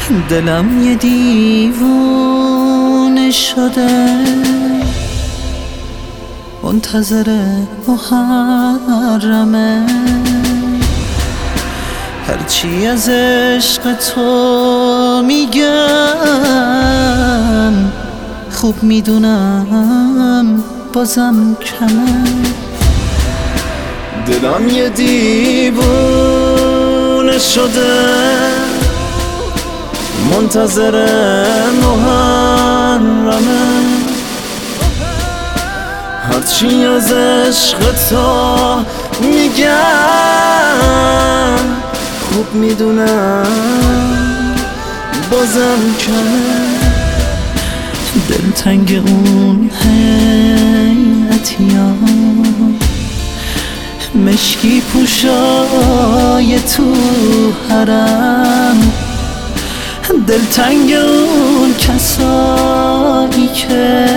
دلم یه دیوونه شده، منتظر محرمه. هرچی از عشق تو میگم خوب میدونم بازم کمه. دلم یه دیوونه شده، منتظر محرمه. هرچی از عشق تو میگم خوب میدونم بازم کمه. دلتنگ اون هیئتیام، مشکی پوشای تو حرم. دلتنگ اون کسایی که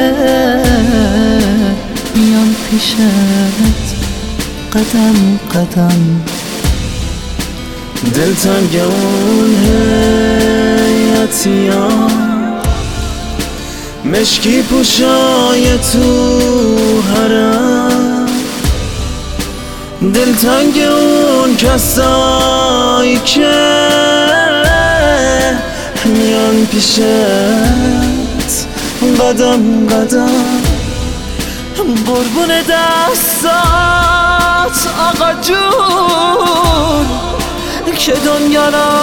میان پیشت قدم قدم. دلتنگ اون هیئتیام، مشکی پوشای تو حرم. دلتنگ اون کسایی که میان پیشت قدم قدم. قربون دستات آقا جون که دنیا را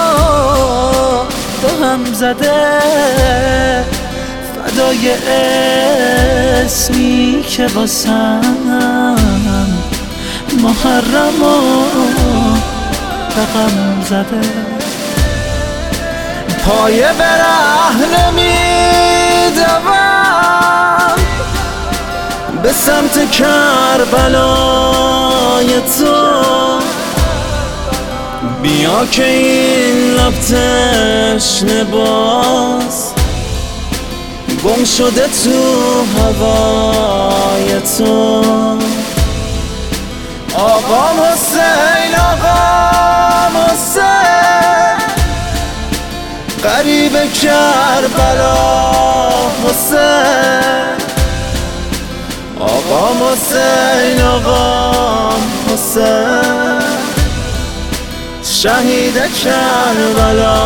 به هم زده، فدای اسمی که واسم محرم و رقم زده. پایه به ره نمیدوم به سمت کربلای تو. بیا که این لب تشنه باز گم شده تو هوای تو. آقا حسین آقا حسین، غریب کربلا حسین. آقا حسین آقا حسین، شهید کربلا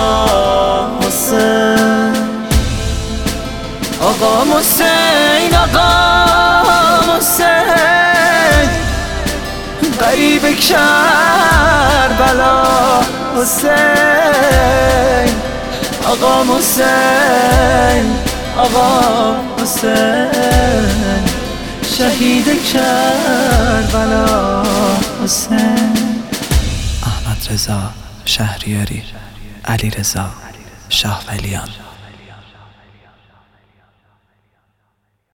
حسین. آقا حسین آقا حسین، غریب کربلا حسین. آقا حسین آقا حسین، شهید کربلا حسین. احمد رضا شهریاری، علی رضا شاه ولیان.